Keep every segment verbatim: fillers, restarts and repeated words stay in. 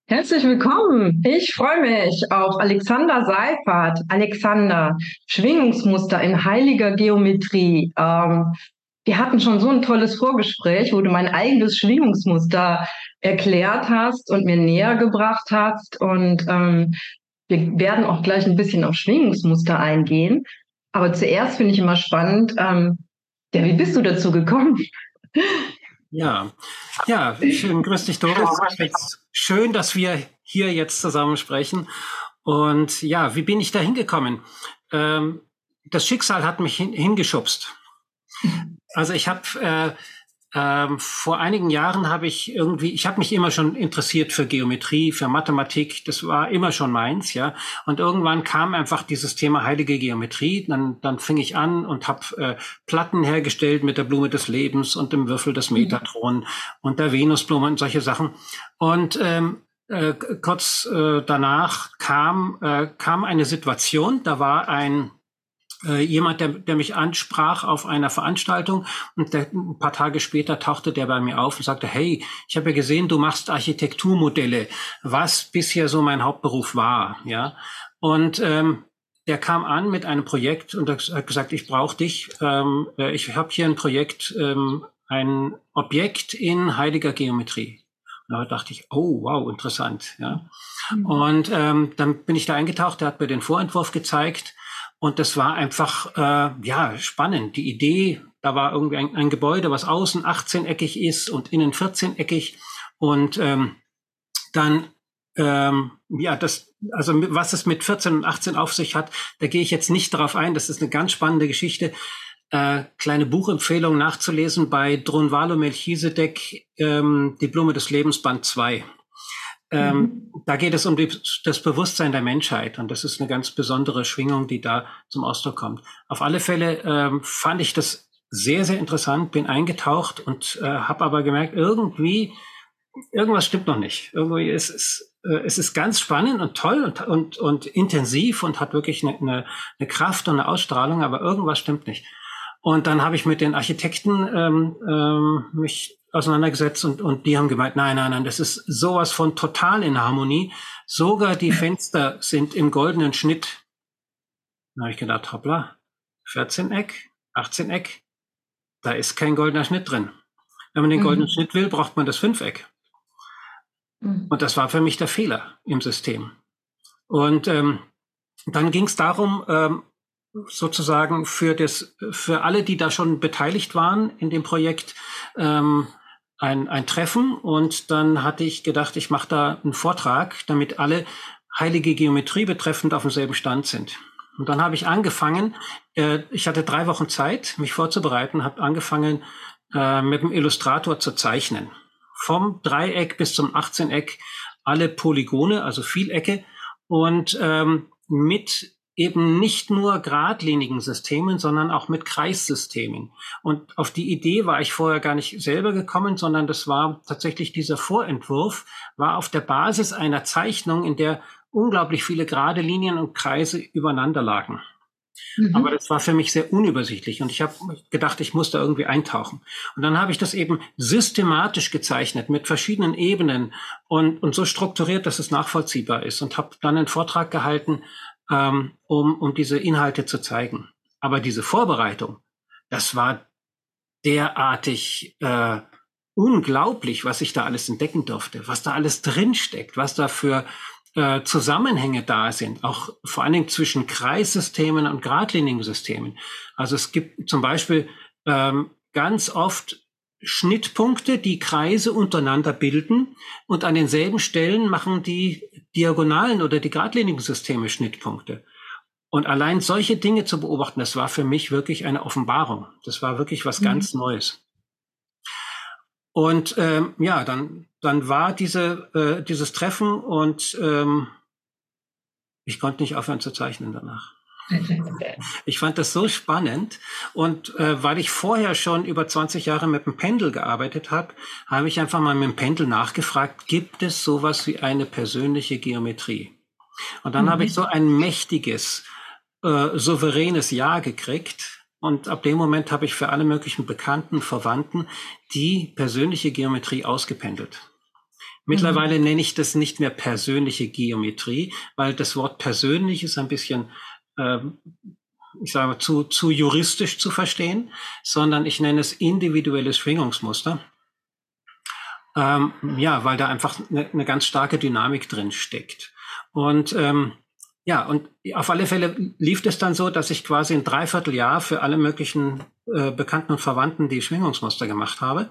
Herzlich willkommen. Ich freue mich auf Alexander Seifert. Alexander, Schwingungsmuster in heiliger Geometrie. Ähm, wir hatten schon so ein tolles Vorgespräch, wo du mein eigenes Schwingungsmuster erklärt hast und mir näher gebracht hast. Und ähm, wir werden auch gleich ein bisschen auf Schwingungsmuster eingehen. Aber zuerst finde ich immer spannend, ähm, ja, wie bist du dazu gekommen? Ja, ja, schön, grüß dich, Doris. Schön, dass wir hier jetzt zusammen sprechen. Und ja, wie bin ich da hingekommen? Ähm, das Schicksal hat mich hin, hingeschubst. Also ich habe äh, ähm, vor einigen Jahren habe ich irgendwie, ich habe mich immer schon interessiert für Geometrie, für Mathematik. Das war immer schon meins, ja. Und irgendwann kam einfach dieses Thema heilige Geometrie. Dann, dann fing ich an und habe äh, Platten hergestellt mit der Blume des Lebens und dem Würfel des Metatron und der Venusblume und solche Sachen. Und ähm, äh, kurz äh, danach kam äh, kam eine Situation. Da war ein äh, jemand, der, der mich ansprach auf einer Veranstaltung, und der, ein paar Tage später tauchte der bei mir auf und sagte, hey, ich habe ja gesehen, du machst Architekturmodelle, was bisher so mein Hauptberuf war, ja. Und ähm, der kam an mit einem Projekt und hat gesagt, ich brauche dich. Ähm, ich habe hier ein Projekt, ähm, ein Objekt in heiliger Geometrie. Und da dachte ich, oh, wow, interessant, ja. Mhm. Und ähm, dann bin ich da eingetaucht, der hat mir den Vorentwurf gezeigt. Und das war einfach, äh, ja, spannend. Die Idee, da war irgendwie ein, ein Gebäude, was außen achtzehneckig ist und innen vierzehneckig. Und ähm, dann, ähm, ja, das, also was es mit vierzehn und achtzehn auf sich hat, da gehe ich jetzt nicht darauf ein. Das ist eine ganz spannende Geschichte. Äh, kleine Buchempfehlung nachzulesen bei Drunvalo Melchizedek, ähm, Die Blume des Lebens, Band zwei. Ähm, mhm. Da geht es um die, das Bewusstsein der Menschheit, und das ist eine ganz besondere Schwingung, die da zum Ausdruck kommt. Auf alle Fälle ähm, fand ich das sehr, sehr interessant, bin eingetaucht und äh, habe aber gemerkt, irgendwie, irgendwas stimmt noch nicht. Irgendwie ist es, äh, es ist ganz spannend und toll und, und, und intensiv und hat wirklich eine, eine, eine Kraft und eine Ausstrahlung, aber irgendwas stimmt nicht. Und dann habe ich mit den Architekten ähm, ähm, mich auseinandergesetzt und, und die haben gemeint, nein, nein, nein, das ist sowas von total in Harmonie. Sogar die Fenster sind im goldenen Schnitt. Da habe ich gedacht, hoppla, vierzehn Eck, achtzehn Eck, da ist kein goldener Schnitt drin. Wenn man den goldenen mhm. Schnitt will, braucht man das Fünfeck. Mhm. Und das war für mich der Fehler im System. Und ähm, dann ging es darum, ähm, sozusagen für das, für alle, die da schon beteiligt waren in dem Projekt, ähm, ein, ein Treffen. Und dann hatte ich gedacht, ich mache da einen Vortrag, damit alle heilige Geometrie betreffend auf demselben Stand sind. Und dann habe ich angefangen, äh, ich hatte drei Wochen Zeit, mich vorzubereiten, habe angefangen, äh, mit dem Illustrator zu zeichnen. Vom Dreieck bis zum achtzehneck alle Polygone, also Vielecke, und ähm, mit eben nicht nur geradlinigen Systemen, sondern auch mit Kreissystemen. Und auf die Idee war ich vorher gar nicht selber gekommen, sondern das war tatsächlich dieser Vorentwurf, war auf der Basis einer Zeichnung, in der unglaublich viele gerade Linien und Kreise übereinander lagen. Mhm. Aber das war für mich sehr unübersichtlich und ich habe gedacht, ich muss da irgendwie eintauchen. Und dann habe ich das eben systematisch gezeichnet mit verschiedenen Ebenen und, und so strukturiert, dass es nachvollziehbar ist, und habe dann einen Vortrag gehalten, ähm, um, um diese Inhalte zu zeigen. Aber diese Vorbereitung, das war derartig äh, unglaublich, was ich da alles entdecken durfte, was da alles drinsteckt, was da für äh, Zusammenhänge da sind, auch vor allen Dingen zwischen Kreissystemen und geradlinigen Systemen. Also es gibt zum Beispiel ähm, ganz oft Schnittpunkte, die Kreise untereinander bilden, und an denselben Stellen machen die diagonalen oder die geradlinigen Systeme Schnittpunkte. Und allein solche Dinge zu beobachten, das war für mich wirklich eine Offenbarung. Das war wirklich was mhm. ganz Neues. Und ähm, ja, dann dann war diese äh, dieses Treffen, und ähm, ich konnte nicht aufhören zu zeichnen danach. Ich fand das so spannend, und äh, weil ich vorher schon über zwanzig Jahre mit dem Pendel gearbeitet habe, habe ich einfach mal mit dem Pendel nachgefragt, gibt es sowas wie eine persönliche Geometrie? Und dann mhm. habe ich so ein mächtiges, äh, souveränes Ja gekriegt. Und ab dem Moment habe ich für alle möglichen Bekannten, Verwandten die persönliche Geometrie ausgependelt. Mittlerweile mhm. nenne ich das nicht mehr persönliche Geometrie, weil das Wort persönlich ist ein bisschen, ähm, ich sage mal, zu, zu juristisch zu verstehen, sondern ich nenne es individuelles Schwingungsmuster. Ähm, ja, weil da einfach eine, eine ganz starke Dynamik drin steckt. Und ähm, ja, und auf alle Fälle lief es dann so, dass ich quasi ein Dreivierteljahr für alle möglichen äh, Bekannten und Verwandten die Schwingungsmuster gemacht habe.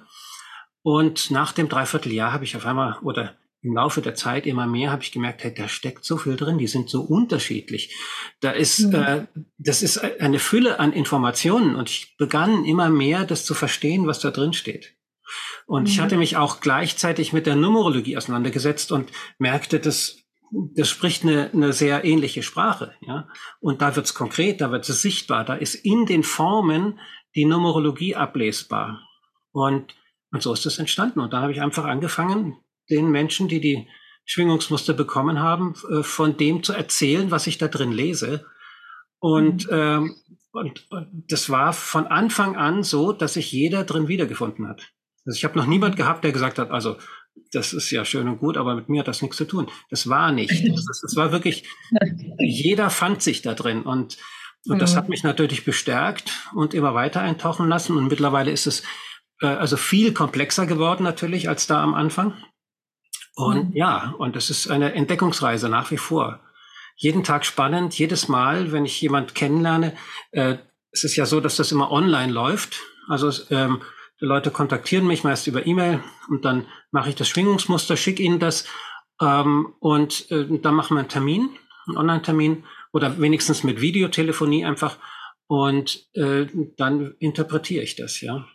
Und nach dem Dreivierteljahr habe ich auf einmal, oder im Laufe der Zeit immer mehr, habe ich gemerkt, hey, da steckt so viel drin, die sind so unterschiedlich. Da ist, mhm. äh, das ist eine Fülle an Informationen und ich begann immer mehr, das zu verstehen, was da drin steht. Und mhm. ich hatte mich auch gleichzeitig mit der Numerologie auseinandergesetzt und merkte, dass das spricht eine, eine sehr ähnliche Sprache, ja. Und da wird's konkret, da wird es sichtbar, da ist in den Formen die Numerologie ablesbar. Und, und so ist es entstanden. Und da habe ich einfach angefangen, den Menschen, die die Schwingungsmuster bekommen haben, von dem zu erzählen, was ich da drin lese. Und, mhm. ähm, und, und das war von Anfang an so, dass sich jeder drin wiedergefunden hat. Also ich habe noch niemand gehabt, der gesagt hat, also das ist ja schön und gut, aber mit mir hat das nichts zu tun. Das war nicht. Das, das war wirklich, jeder fand sich da drin. Und, und das hat mich natürlich bestärkt und immer weiter eintauchen lassen. Und mittlerweile ist es äh, also viel komplexer geworden natürlich als da am Anfang. Und mhm. ja, und es ist eine Entdeckungsreise nach wie vor. Jeden Tag spannend, jedes Mal, wenn ich jemand kennenlerne. Äh, es ist ja so, dass das immer online läuft. Also ähm, die Leute kontaktieren mich meist über E-Mail und dann mache ich das Schwingungsmuster, schicke ihnen das ähm, und äh, dann machen wir einen Termin, einen Online-Termin oder wenigstens mit Videotelefonie einfach und äh, dann interpretiere ich das, ja.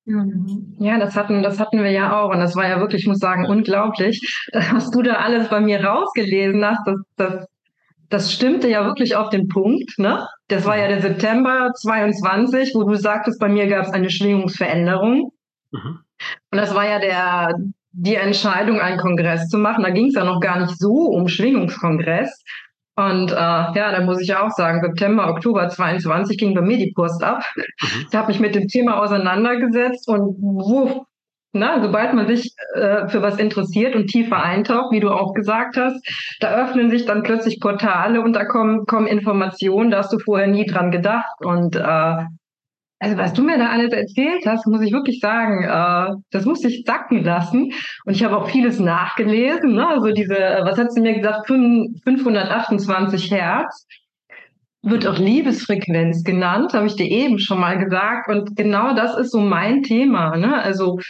Ja, das hatten, das hatten wir ja auch und das war ja wirklich, ich muss sagen, unglaublich, was du da alles bei mir rausgelesen hast. Das, das, das stimmte ja wirklich auf den Punkt, ne? Das war ja der September zweiundzwanzig, wo du sagtest, bei mir gab es eine Schwingungsveränderung. Mhm. Und das war ja der, die Entscheidung, einen Kongress zu machen. Da ging es ja noch gar nicht so um Schwingungskongress. Und äh, ja, da muss ich auch sagen, September, Oktober zweiundzwanzig ging bei mir die Post ab. Mhm. Ich habe mich mit dem Thema auseinandergesetzt und wuff, na, sobald man sich äh, für was interessiert und tiefer eintaucht, wie du auch gesagt hast, da öffnen sich dann plötzlich Portale und da kommen, kommen Informationen, da hast du vorher nie dran gedacht. Und äh, also was du mir da alles erzählt hast, muss ich wirklich sagen, äh, das musste ich sacken lassen. Und ich habe auch vieles nachgelesen, ne? Also diese, was hat sie mir gesagt, fünfhundertachtundzwanzig Hertz. Wird auch Liebesfrequenz genannt, habe ich dir eben schon mal gesagt. Und genau das ist so mein Thema, ne? Also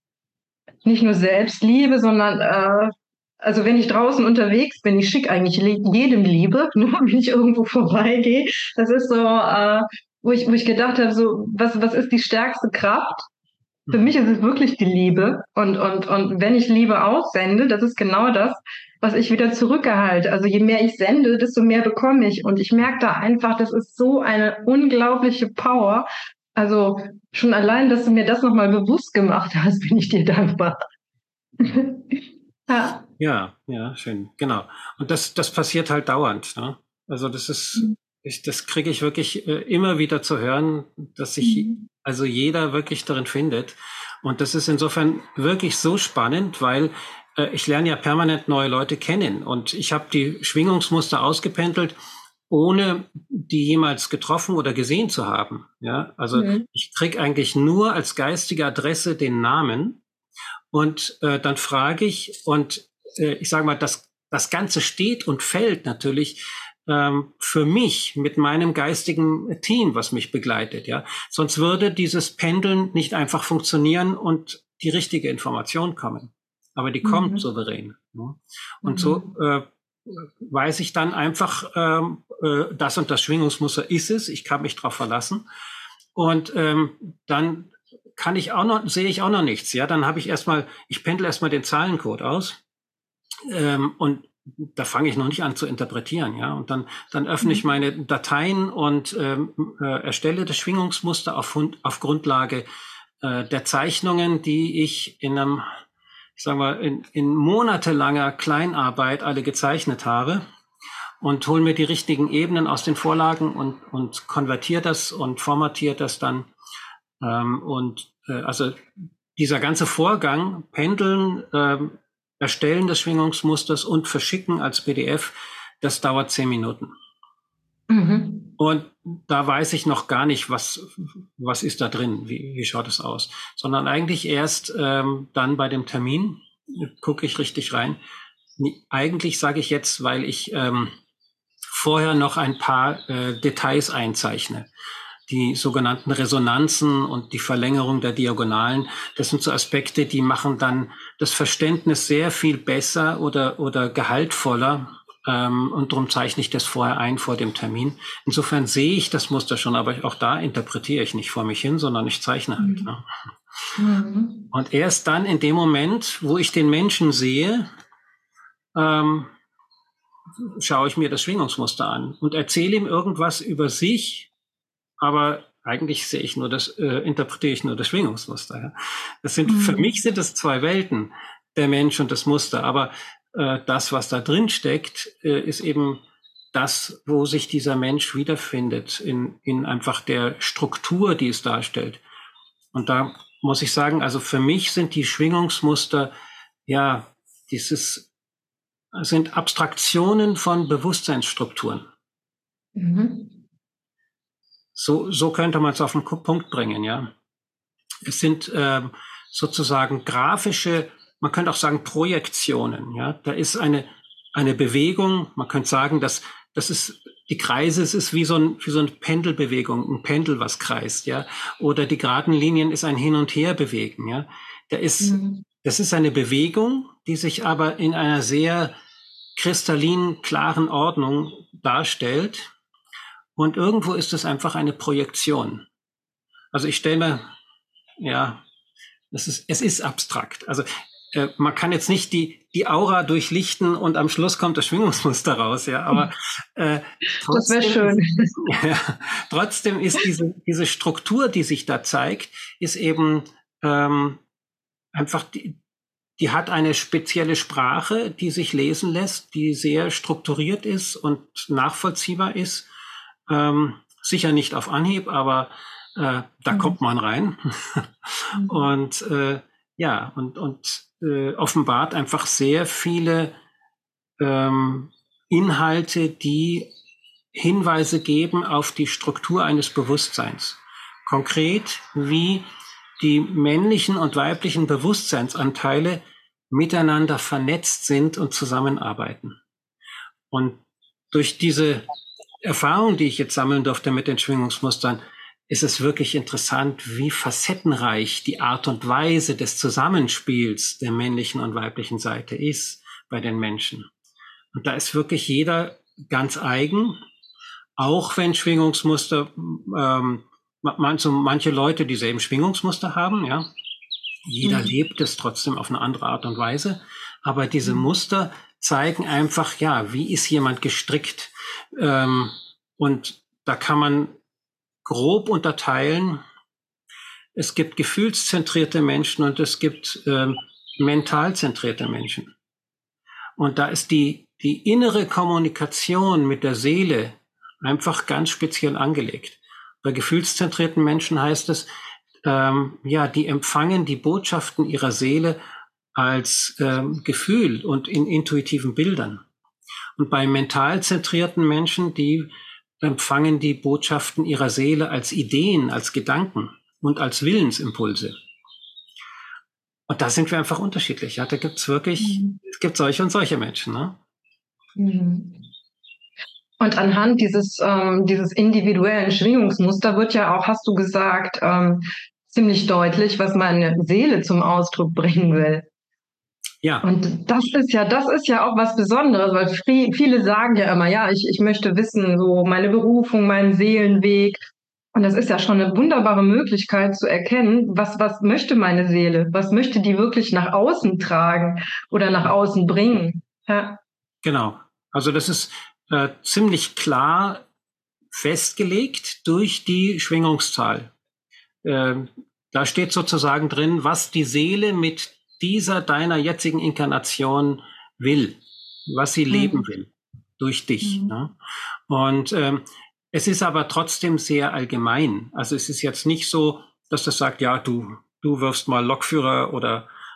nicht nur Selbstliebe, sondern äh, also wenn ich draußen unterwegs bin, ich schicke eigentlich jedem Liebe, nur wenn ich irgendwo vorbeigehe. Das ist so, äh, wo ich, wo ich gedacht habe, so, was, was ist die stärkste Kraft? Für mich ist es wirklich die Liebe. Und, und, und wenn ich Liebe aussende, das ist genau das, was ich wieder zurückerhalte. Also je mehr ich sende, desto mehr bekomme ich. Und ich merke da einfach, das ist so eine unglaubliche Power. Also schon allein, dass du mir das nochmal bewusst gemacht hast, bin ich dir dankbar. Ja. Ja, ja, schön, genau. Und das, das passiert halt dauernd, ne? Also das ist, mhm. ich, das kriege ich wirklich äh, immer wieder zu hören, dass sich mhm. also jeder wirklich darin findet. Und das ist insofern wirklich so spannend, weil äh, ich lerne ja permanent neue Leute kennen und ich habe die Schwingungsmuster ausgependelt, ohne die jemals getroffen oder gesehen zu haben. Ja, also mhm. ich kriege eigentlich nur als geistige Adresse den Namen. Und äh, dann frage ich, und äh, ich sage mal, das, das Ganze steht und fällt natürlich ähm, für mich mit meinem geistigen Team, was mich begleitet. Ja, sonst würde dieses Pendeln nicht einfach funktionieren und die richtige Information kommen. Aber die mhm. kommt souverän. Ne? Und mhm. so äh, weiß ich dann einfach, ähm, äh, das und das Schwingungsmuster ist es. Ich kann mich drauf verlassen. Und ähm, dann kann ich auch noch, sehe ich auch noch nichts. Ja, dann habe ich erstmal, ich pendle erstmal den Zahlencode aus ähm, und da fange ich noch nicht an zu interpretieren. Ja, und dann dann öffne ich meine Dateien und ähm, äh, erstelle das Schwingungsmuster auf, auf Grundlage äh, der Zeichnungen, die ich in einem, ich sag mal, in, in monatelanger Kleinarbeit alle gezeichnet habe und hole mir die richtigen Ebenen aus den Vorlagen und und konvertiere das und formatiere das dann. Ähm, und äh, also dieser ganze Vorgang, Pendeln, ähm, Erstellen des Schwingungsmusters und Verschicken als P D F, das dauert zehn Minuten. Mhm. Und da weiß ich noch gar nicht, was, was ist da drin, wie, wie schaut es aus. Sondern eigentlich erst ähm, dann bei dem Termin gucke ich richtig rein. Eigentlich sage ich jetzt, weil ich ähm, vorher noch ein paar äh, Details einzeichne. Die sogenannten Resonanzen und die Verlängerung der Diagonalen, das sind so Aspekte, die machen dann das Verständnis sehr viel besser oder, oder gehaltvoller. Ähm, und darum zeichne ich das vorher ein, vor dem Termin. Insofern sehe ich das Muster schon, aber auch da interpretiere ich nicht vor mich hin, sondern ich zeichne halt. Ne? Mhm. Und erst dann in dem Moment, wo ich den Menschen sehe, ähm, schaue ich mir das Schwingungsmuster an und erzähle ihm irgendwas über sich, aber eigentlich sehe ich nur das, äh, interpretiere ich nur das Schwingungsmuster. Ja? Das sind, mhm. Für mich sind es zwei Welten, der Mensch und das Muster, aber äh, das, was da drin steckt, äh, ist eben das, wo sich dieser Mensch wiederfindet, in, in einfach der Struktur, die es darstellt. Und da muss ich sagen, also für mich sind die Schwingungsmuster, ja, dieses, sind Abstraktionen von Bewusstseinsstrukturen. Mhm. So, so könnte man es auf den Punkt bringen, ja. Es sind äh, sozusagen grafische, man könnte auch sagen Projektionen, ja. Da ist eine eine Bewegung, man könnte sagen, dass das ist die Kreise, es ist wie so ein wie so eine Pendelbewegung, ein Pendel, was kreist, ja. Oder die geraden Linien ist ein Hin und Her bewegen, ja. Da ist mhm. Das ist eine Bewegung, die sich aber in einer sehr kristallinen, klaren Ordnung darstellt. Und irgendwo ist es einfach eine Projektion. Also ich stelle mir, ja, es ist, es ist abstrakt. Also äh, man kann jetzt nicht die, die Aura durchlichten und am Schluss kommt das Schwingungsmuster raus, ja, aber äh, trotzdem, das wäre schön. Ist, ja, trotzdem ist diese, diese Struktur, die sich da zeigt, ist eben ähm, einfach, die, die hat eine spezielle Sprache, die sich lesen lässt, die sehr strukturiert ist und nachvollziehbar ist. Ähm, sicher nicht auf Anhieb, aber äh, da mhm. kommt man rein. mhm. Und äh, ja, und, und äh, offenbart einfach sehr viele ähm, Inhalte, die Hinweise geben auf die Struktur eines Bewusstseins. Konkret, wie die männlichen und weiblichen Bewusstseinsanteile miteinander vernetzt sind und zusammenarbeiten. Und durch diese Erfahrung, die ich jetzt sammeln durfte mit den Schwingungsmustern, ist es wirklich interessant, wie facettenreich die Art und Weise des Zusammenspiels der männlichen und weiblichen Seite ist bei den Menschen. Und da ist wirklich jeder ganz eigen, auch wenn Schwingungsmuster, ähm, manche, manche Leute dieselben Schwingungsmuster haben, ja. Jeder mhm. lebt es trotzdem auf eine andere Art und Weise. Aber diese mhm. Muster zeigen einfach, ja, wie ist jemand gestrickt? Ähm, und da kann man grob unterteilen. Es gibt gefühlszentrierte Menschen und es gibt ähm, mental zentrierte Menschen. Und da ist die, die innere Kommunikation mit der Seele einfach ganz speziell angelegt. Bei gefühlszentrierten Menschen heißt es, ähm, ja, die empfangen die Botschaften ihrer Seele als ähm, Gefühl und in intuitiven Bildern. Und bei mental zentrierten Menschen, die empfangen die Botschaften ihrer Seele als Ideen, als Gedanken und als Willensimpulse. Und da sind wir einfach unterschiedlich. Ja, da gibt's wirklich, mhm. es gibt solche und solche Menschen. Ne? Mhm. Und anhand dieses, ähm, dieses individuellen Schwingungsmuster wird ja auch, hast du gesagt, ähm, ziemlich deutlich, was meine Seele zum Ausdruck bringen will. Ja. Und das ist ja, das ist ja auch was Besonderes, weil viele sagen ja immer, ja, ich, ich möchte wissen, so meine Berufung, meinen Seelenweg. Und das ist ja schon eine wunderbare Möglichkeit zu erkennen, was, was möchte meine Seele? Was möchte die wirklich nach außen tragen oder nach außen bringen? Ja. Genau. Also das ist äh, ziemlich klar festgelegt durch die Schwingungszahl. Äh, da steht sozusagen drin, was die Seele mit dieser deiner jetzigen Inkarnation will, was sie mhm. leben will durch dich. Mhm. Ne? Und ähm, es ist aber trotzdem sehr allgemein. Also es ist jetzt nicht so, dass das sagt, ja, du du wirfst mal Lokführer oder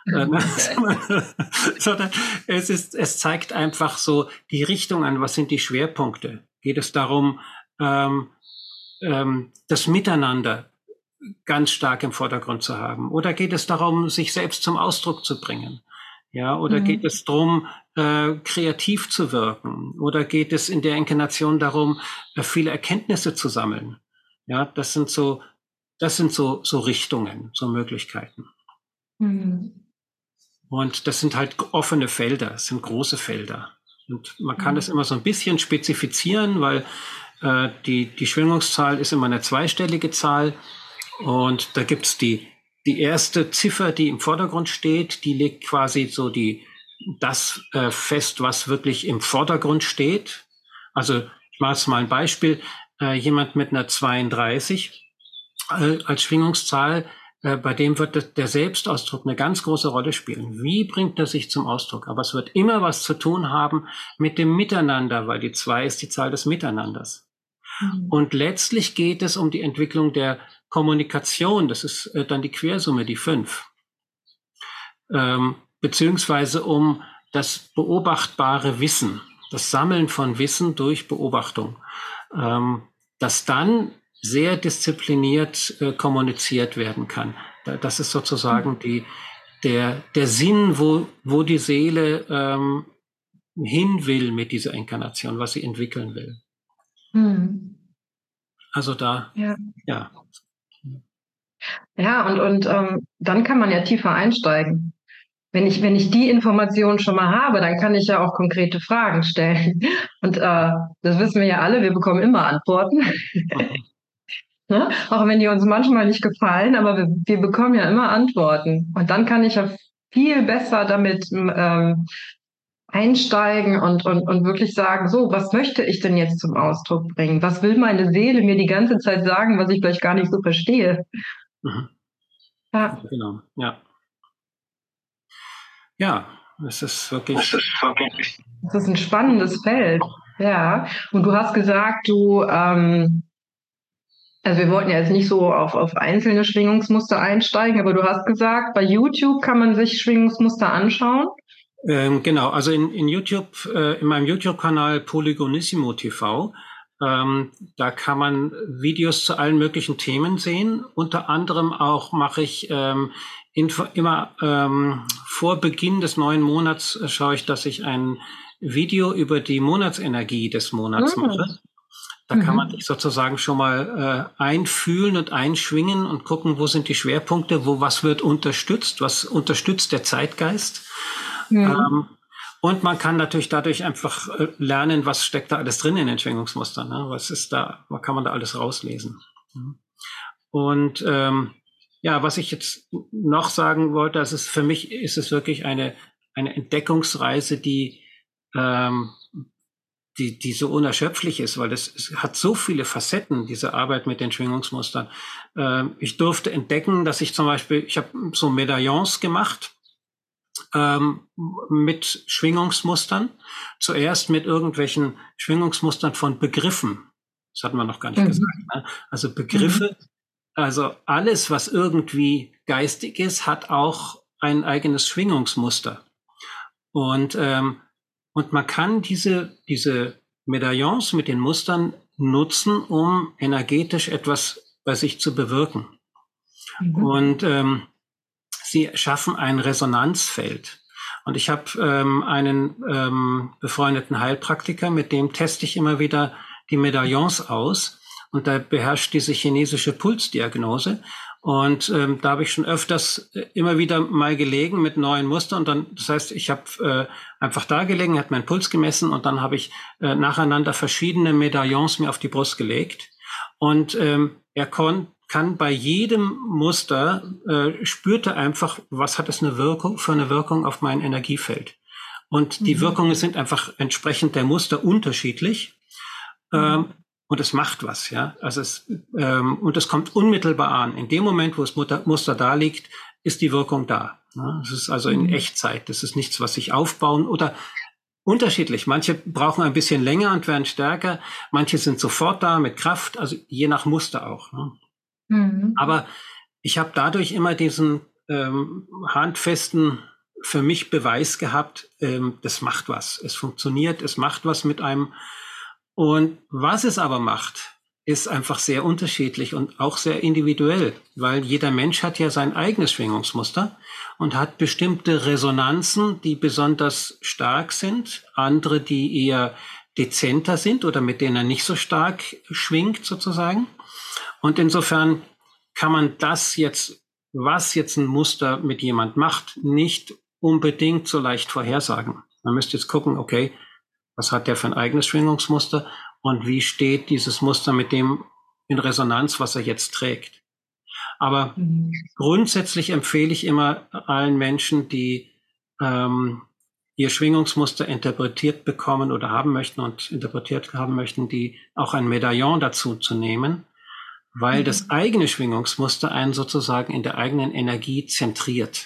äh, sondern es ist, es zeigt einfach so die Richtung an. Was sind die Schwerpunkte? Geht es darum, ähm, ähm, das Miteinander ganz stark im Vordergrund zu haben? Oder geht es darum, sich selbst zum Ausdruck zu bringen? Ja, oder mhm. geht es darum, äh, kreativ zu wirken? Oder geht es in der Inkarnation darum, äh, viele Erkenntnisse zu sammeln? Ja, das sind so, das sind so, so Richtungen, so Möglichkeiten. Mhm. Und das sind halt offene Felder, es sind große Felder. Und man kann mhm. das immer so ein bisschen spezifizieren, weil äh, die, die Schwingungszahl ist immer eine zweistellige Zahl. Und da gibt's die, die erste Ziffer, die im Vordergrund steht, die legt quasi so die, das äh, fest, was wirklich im Vordergrund steht. Also ich mache jetzt mal ein Beispiel. Äh, jemand mit einer zweiunddreißig äh, als Schwingungszahl, äh, bei dem wird der Selbstausdruck eine ganz große Rolle spielen. Wie bringt er sich zum Ausdruck? Aber es wird immer was zu tun haben mit dem Miteinander, weil die zwei ist die Zahl des Miteinanders. Mhm. Und letztlich geht es um die Entwicklung der Kommunikation, das ist äh, dann die Quersumme, die fünf, ähm, beziehungsweise um das beobachtbare Wissen, das Sammeln von Wissen durch Beobachtung, ähm, das dann sehr diszipliniert äh, kommuniziert werden kann. Das ist sozusagen die, der, der Sinn, wo, wo die Seele ähm, hin will mit dieser Inkarnation, was sie entwickeln will. Mhm. Also da, ja. ja. Ja, und, und ähm, dann kann man ja tiefer einsteigen. Wenn ich, wenn ich die Information schon mal habe, dann kann ich ja auch konkrete Fragen stellen. Und äh, das wissen wir ja alle, wir bekommen immer Antworten. Ne? Auch wenn die uns manchmal nicht gefallen, aber wir, wir bekommen ja immer Antworten. Und dann kann ich ja viel besser damit ähm, einsteigen und, und, und wirklich sagen, so, was möchte ich denn jetzt zum Ausdruck bringen? Was will meine Seele mir die ganze Zeit sagen, was ich vielleicht gar nicht so verstehe? Mhm. Ja. Genau, ja. Ja, es ist wirklich. Das ist ein spannendes Feld. Ja. Und du hast gesagt, du, ähm, also wir wollten ja jetzt nicht so auf, auf einzelne Schwingungsmuster einsteigen, aber du hast gesagt, bei YouTube kann man sich Schwingungsmuster anschauen. Ähm, genau, also in, in YouTube, äh, in meinem YouTube-Kanal Polygonissimo T V, ähm, da kann man Videos zu allen möglichen Themen sehen. Unter anderem auch mache ich ähm, info, immer ähm, vor Beginn des neuen Monats äh, schaue ich, dass ich ein Video über die Monatsenergie des Monats mhm. mache. Da kann man sich sozusagen schon mal äh, einfühlen und einschwingen und gucken, wo sind die Schwerpunkte, wo was wird unterstützt, was unterstützt der Zeitgeist. Ja. Ähm, und man kann natürlich dadurch einfach äh, lernen, was steckt da alles drin in den Schwingungsmustern. Ne? Was ist da, was kann man da alles rauslesen? Und ähm, ja, was ich jetzt noch sagen wollte, das ist für mich ist es wirklich eine eine Entdeckungsreise, die ähm, die die so unerschöpflich ist, weil es, es hat so viele Facetten, diese Arbeit mit den Schwingungsmustern. Ähm, ich durfte entdecken, dass ich zum Beispiel, ich habe so Medaillons gemacht, Ähm, mit Schwingungsmustern. Zuerst mit irgendwelchen Schwingungsmustern von Begriffen. Das hatten wir noch gar nicht mhm. gesagt. Ne? Also Begriffe, mhm. also alles, was irgendwie geistig ist, hat auch ein eigenes Schwingungsmuster. Und, ähm, und man kann diese, diese Medaillons mit den Mustern nutzen, um energetisch etwas bei sich zu bewirken. Mhm. Und ähm, sie schaffen ein Resonanzfeld. Und ich habe ähm, einen ähm, befreundeten Heilpraktiker, mit dem teste ich immer wieder die Medaillons aus. Und da beherrscht diese chinesische Pulsdiagnose. Und ähm, da habe ich schon öfters äh, immer wieder mal gelegen mit neuen Mustern. Und dann, das heißt, ich habe äh, einfach da gelegen, hat meinen Puls gemessen und dann habe ich äh, nacheinander verschiedene Medaillons mir auf die Brust gelegt. Und ähm, er konnte kann bei jedem Muster, äh, spürte einfach, was hat es eine Wirkung für eine Wirkung auf mein Energiefeld. Und die mhm. Wirkungen sind einfach entsprechend der Muster unterschiedlich. Mhm. Ähm, und es macht was, ja. Also es, ähm, und es kommt unmittelbar an. In dem Moment, wo das Muster, Muster da liegt, ist die Wirkung da. Ja? Es ist also in mhm. Echtzeit. Das ist nichts, was sich aufbauen oder unterschiedlich. Manche brauchen ein bisschen länger und werden stärker. Manche sind sofort da mit Kraft. Also je nach Muster auch. Ne? Mhm. Aber ich habe dadurch immer diesen ähm, handfesten, für mich Beweis gehabt, ähm, das macht was. Es funktioniert, es macht was mit einem. Und was es aber macht, ist einfach sehr unterschiedlich und auch sehr individuell, weil jeder Mensch hat ja sein eigenes Schwingungsmuster und hat bestimmte Resonanzen, die besonders stark sind, andere, die eher dezenter sind oder mit denen er nicht so stark schwingt sozusagen. Und insofern kann man das jetzt, was jetzt ein Muster mit jemand macht, nicht unbedingt so leicht vorhersagen. Man müsste jetzt gucken, okay, was hat der für ein eigenes Schwingungsmuster und wie steht dieses Muster mit dem in Resonanz, was er jetzt trägt. Aber mhm. grundsätzlich empfehle ich immer allen Menschen, die ähm, ihr Schwingungsmuster interpretiert bekommen oder haben möchten und interpretiert haben möchten, die auch ein Medaillon dazu zu nehmen, weil mhm. das eigene Schwingungsmuster einen sozusagen in der eigenen Energie zentriert.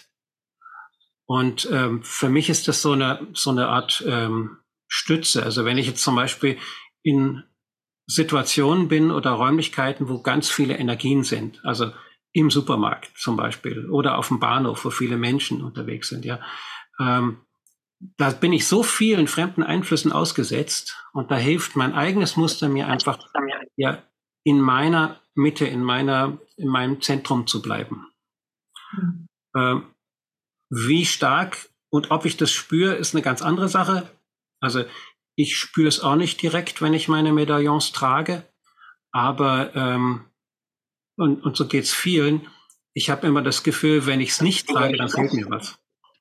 Und ähm, für mich ist das so eine so eine Art ähm, Stütze. Also wenn ich jetzt zum Beispiel in Situationen bin oder Räumlichkeiten, wo ganz viele Energien sind, also im Supermarkt zum Beispiel oder auf dem Bahnhof, wo viele Menschen unterwegs sind, ja, ähm, da bin ich so vielen fremden Einflüssen ausgesetzt und da hilft mein eigenes Muster mir einfach, ja, in meiner Mitte, in meiner, in meinem Zentrum zu bleiben. Mhm. Ähm, wie stark und ob ich das spüre, ist eine ganz andere Sache. Also ich spüre es auch nicht direkt, wenn ich meine Medaillons trage, aber ähm, und, und so geht's vielen. Ich habe immer das Gefühl, wenn ich es nicht trage, dann fehlt mir was.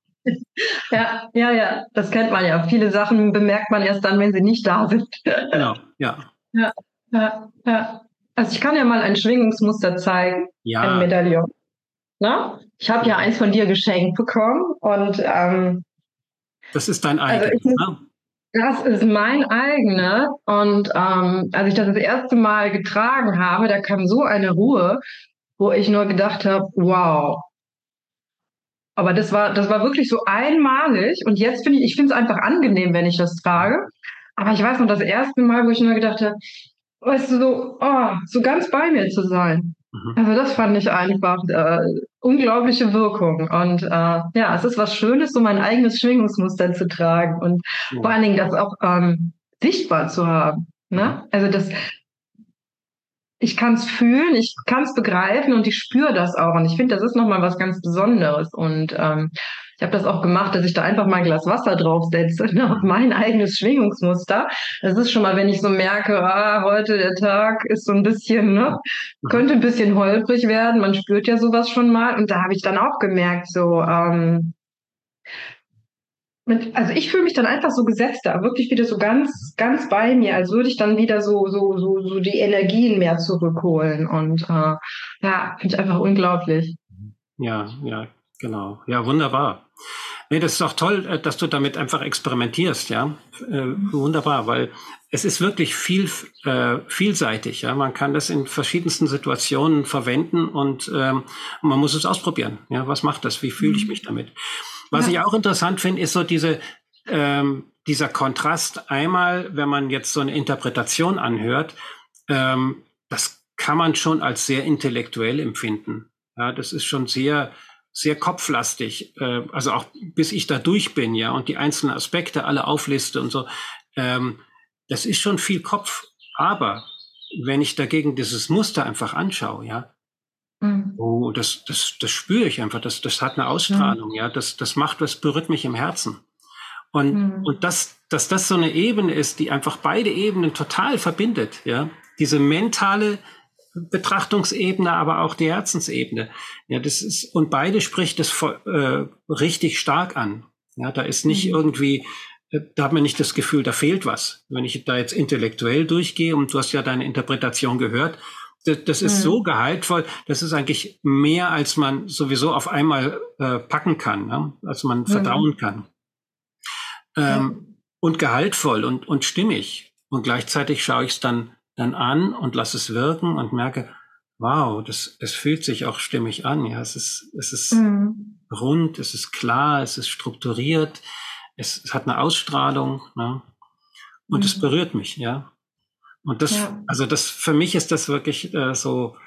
Ja, ja, ja, das kennt man ja. Viele Sachen bemerkt man erst dann, wenn sie nicht da sind. Genau, ja. Ja, ja, ja. Also ich kann ja mal ein Schwingungsmuster zeigen, ja. ein Medaillon. Na? Ich habe ja eins von dir geschenkt bekommen und ähm, das ist dein eigenes, also ne? Das ist mein eigener und ähm, als ich das das erste Mal getragen habe, da kam so eine Ruhe, wo ich nur gedacht habe, wow. Aber das war, das war wirklich so einmalig und jetzt finde ich, ich finde es einfach angenehm, wenn ich das trage. Aber ich weiß noch, das erste Mal, wo ich nur gedacht habe, weißt du, so, oh, so ganz bei mir zu sein. Mhm. Also das fand ich einfach äh, unglaubliche Wirkung. Und äh, ja, es ist was Schönes, so mein eigenes Schwingungsmuster zu tragen und ja. vor allen Dingen das auch ähm, sichtbar zu haben. Ne? Mhm. Also das, ich kann es fühlen, ich kann es begreifen und ich spüre das auch. Und ich finde, das ist nochmal was ganz Besonderes. Und ähm, ich habe das auch gemacht, dass ich da einfach mal ein Glas Wasser draufsetze, ne, auf mein eigenes Schwingungsmuster. Das ist schon mal, wenn ich so merke, ah, heute der Tag ist so ein bisschen, ne, könnte ein bisschen holprig werden. Man spürt ja sowas schon mal. Und da habe ich dann auch gemerkt, so, ähm, mit, also ich fühle mich dann einfach so gesetzt da, wirklich wieder so ganz, ganz bei mir, als würde ich dann wieder so, so, so, so die Energien mehr zurückholen. Und äh, ja, finde ich einfach unglaublich. Ja, ja, genau. Ja, wunderbar. Nee, das ist auch toll, dass du damit einfach experimentierst, ja. Äh, wunderbar, weil es ist wirklich viel, äh, vielseitig, ja. Man kann das in verschiedensten Situationen verwenden und ähm, man muss es ausprobieren. Ja, was macht das? Wie fühle ich mich damit? Was ja. ich auch interessant finde, ist so diese, ähm, dieser Kontrast. Einmal, wenn man jetzt so eine Interpretation anhört, ähm, das kann man schon als sehr intellektuell empfinden. Ja, das ist schon sehr, sehr kopflastig. Äh, also auch bis ich da durch bin, ja, und die einzelnen Aspekte alle aufliste und so. Ähm, das ist schon viel Kopf. Aber wenn ich dagegen dieses Muster einfach anschaue, ja, oh, das, das, das spüre ich einfach. Das, das hat eine Ausstrahlung, mhm. ja. Das, das macht, das berührt mich im Herzen. Und, mhm. und das, dass das so eine Ebene ist, die einfach beide Ebenen total verbindet, ja. Diese mentale Betrachtungsebene, aber auch die Herzensebene. Ja, das ist, und beide spricht es äh, richtig stark an. Ja, da ist nicht mhm. irgendwie, da hat man nicht das Gefühl, da fehlt was. Wenn ich da jetzt intellektuell durchgehe, und du hast ja deine Interpretation gehört, das ist mhm. so gehaltvoll, das ist eigentlich mehr, als man sowieso auf einmal äh, packen kann, ne? Als man mhm. verdauen kann. Ähm, mhm. Und gehaltvoll und, und stimmig. Und gleichzeitig schaue ich es dann, dann an und lasse es wirken und merke, wow, das, es fühlt sich auch stimmig an. Ja, es ist, es ist mhm. rund, es ist klar, es ist strukturiert, es, es hat eine Ausstrahlung, ne? Und mhm. es berührt mich, ja. Und das, ja. also das, für mich ist das wirklich äh, so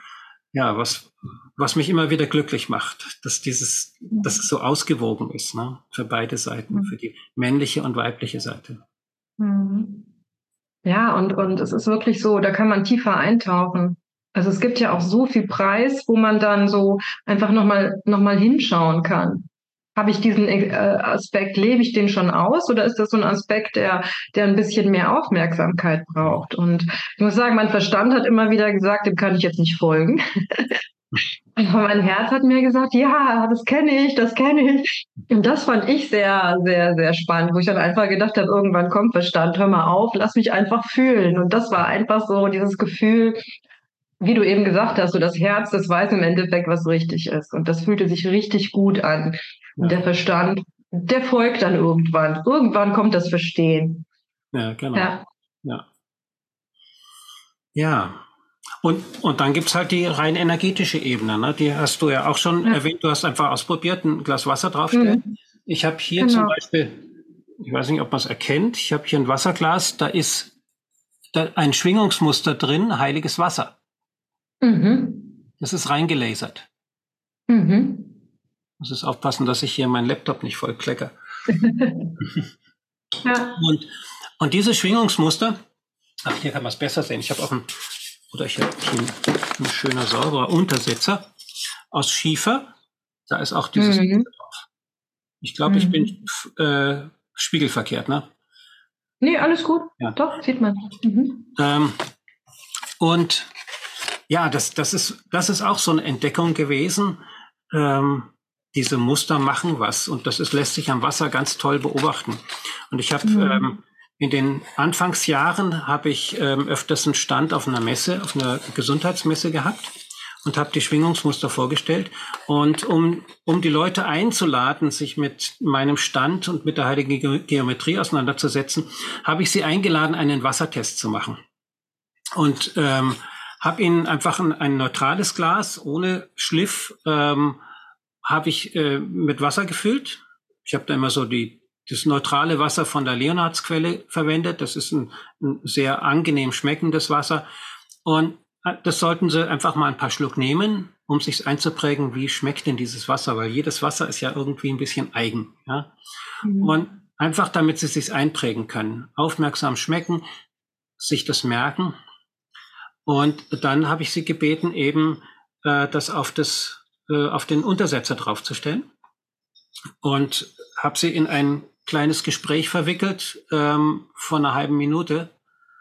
ja, was, was mich immer wieder glücklich macht, dass dieses, dass es so ausgewogen ist, ne, für beide Seiten, für die männliche und weibliche Seite. Mhm. Ja, und, und es ist wirklich so, da kann man tiefer eintauchen. Also es gibt ja auch so viel Preis, wo man dann so einfach nochmal noch mal hinschauen kann. Habe ich diesen äh, Aspekt, lebe ich den schon aus oder ist das so ein Aspekt, der, der ein bisschen mehr Aufmerksamkeit braucht? Und ich muss sagen, mein Verstand hat immer wieder gesagt, dem kann ich jetzt nicht folgen. Aber mein Herz hat mir gesagt, ja, das kenne ich, das kenne ich. Und das fand ich sehr, sehr, sehr spannend, wo ich dann einfach gedacht habe, irgendwann kommt Verstand, hör mal auf, lass mich einfach fühlen. Und das war einfach so dieses Gefühl, wie du eben gesagt hast, so das Herz, das weiß im Endeffekt, was richtig ist. Und das fühlte sich richtig gut an. Und der Verstand, der folgt dann irgendwann. Irgendwann kommt das Verstehen. Ja, genau. Ja. Ja. Ja. Und, und dann gibt's halt die rein energetische Ebene, ne? Die hast du ja auch schon ja. erwähnt. Du hast einfach ausprobiert, ein Glas Wasser draufstellen. Mhm. Ich habe hier genau. zum Beispiel, ich weiß nicht, ob man es erkennt, ich habe hier ein Wasserglas, da ist da ein Schwingungsmuster drin, heiliges Wasser. Mhm. Das ist reingelasert. Mhm. Muss jetzt aufpassen, dass ich hier meinen Laptop nicht voll klecke. ja. Und, und diese Schwingungsmuster, ach, hier kann man es besser sehen. Ich habe auch ein, oder ich habe hier ein, ein schöner, sauberer Untersetzer aus Schiefer. Da ist auch dieses mhm. drauf. Ich glaube, mhm. ich bin äh, spiegelverkehrt, ne? Nee, alles gut. Ja. Doch, sieht man. Mhm. Ähm, und ja, das, das, ist, das ist auch so eine Entdeckung gewesen. Ähm, diese Muster machen was. Und das ist, lässt sich am Wasser ganz toll beobachten. Und ich habe mhm. ähm, in den Anfangsjahren habe ich ähm, öfters einen Stand auf einer Messe, auf einer Gesundheitsmesse gehabt und habe die Schwingungsmuster vorgestellt. Und um, um die Leute einzuladen, sich mit meinem Stand und mit der heiligen Ge- Geometrie auseinanderzusetzen, habe ich sie eingeladen, einen Wassertest zu machen. Und ähm, habe ihnen einfach ein, ein neutrales Glas ohne Schliff ähm, habe ich äh, mit Wasser gefüllt. Ich habe da immer so die das neutrale Wasser von der Leonhardsquelle verwendet. Das ist ein, ein sehr angenehm schmeckendes Wasser. Und das sollten Sie einfach mal ein paar Schluck nehmen, um sich einzuprägen, wie schmeckt denn dieses Wasser? Weil jedes Wasser ist ja irgendwie ein bisschen eigen. Ja? Mhm. Und einfach, damit Sie es sich einprägen können. Aufmerksam schmecken, sich das merken. Und dann habe ich Sie gebeten, eben äh, das auf das äh, auf den Untersetzer draufzustellen. Und habe Sie in ein kleines Gespräch verwickelt ähm, von einer halben Minute.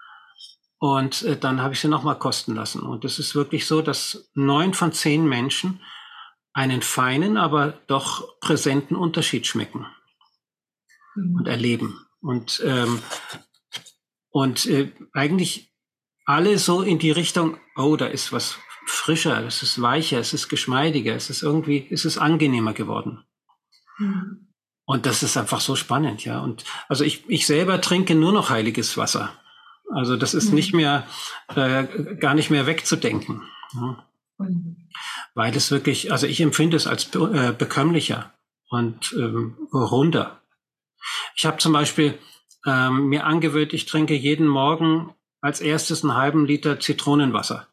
Und äh, dann habe ich sie nochmal kosten lassen. Und es ist wirklich so, dass neun von zehn Menschen einen feinen, aber doch präsenten Unterschied schmecken mhm. und erleben. Und, ähm, und äh, eigentlich alle so in die Richtung, oh, da ist was frischer, es ist weicher, es ist geschmeidiger, es ist irgendwie, es ist angenehmer geworden. Mhm. Und das ist einfach so spannend, ja. Und also ich, ich selber trinke nur noch heiliges Wasser. Also das ist mhm. nicht mehr, äh, gar nicht mehr wegzudenken. Ja. Mhm. Weil es wirklich, also ich empfinde es als äh, bekömmlicher und ähm, runder. Ich habe zum Beispiel ähm, mir angewöhnt, ich trinke jeden Morgen als erstes einen halben Liter Zitronenwasser.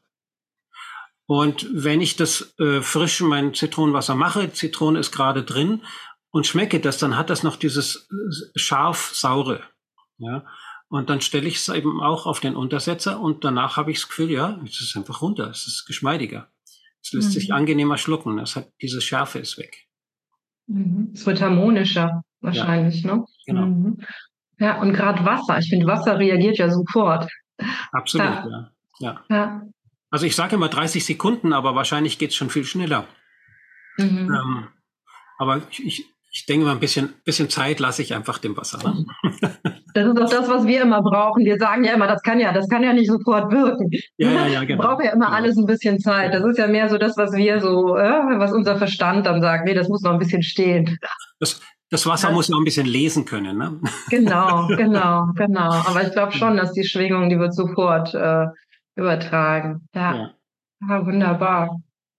Und wenn ich das äh, frisch in mein Zitronenwasser mache, Zitrone ist gerade drin, und schmecke das, dann hat das noch dieses scharf-saure. Ja? Und dann stelle ich es eben auch auf den Untersetzer und danach habe ich das Gefühl, ja, es ist einfach runter, es ist geschmeidiger. Es lässt mhm. sich angenehmer schlucken, es hat, diese Schärfe ist weg. Mhm. Es wird harmonischer wahrscheinlich, ja. ne? Genau. Mhm. Ja, und gerade Wasser, ich finde, Wasser reagiert ja sofort. Absolut, ja. ja. ja. ja. Also ich sage immer dreißig Sekunden, aber wahrscheinlich geht es schon viel schneller. Mhm. Ähm, aber ich, ich Ich denke mal, ein bisschen, bisschen Zeit lasse ich einfach dem Wasser. Ne? Das ist auch das, was wir immer brauchen. Wir sagen ja immer, das kann ja, das kann ja nicht sofort wirken. Ja, ja, ja, genau. Wir brauchen ja immer genau. alles ein bisschen Zeit. Das ist ja mehr so das, was wir so, äh, was unser Verstand dann sagt. Nee, das muss noch ein bisschen stehen. Das, das Wasser ja. muss noch ein bisschen lesen können, ne? Genau, genau, genau. Aber ich glaube schon, dass die Schwingung, die wird sofort äh, übertragen. Ja. ja. ja, wunderbar.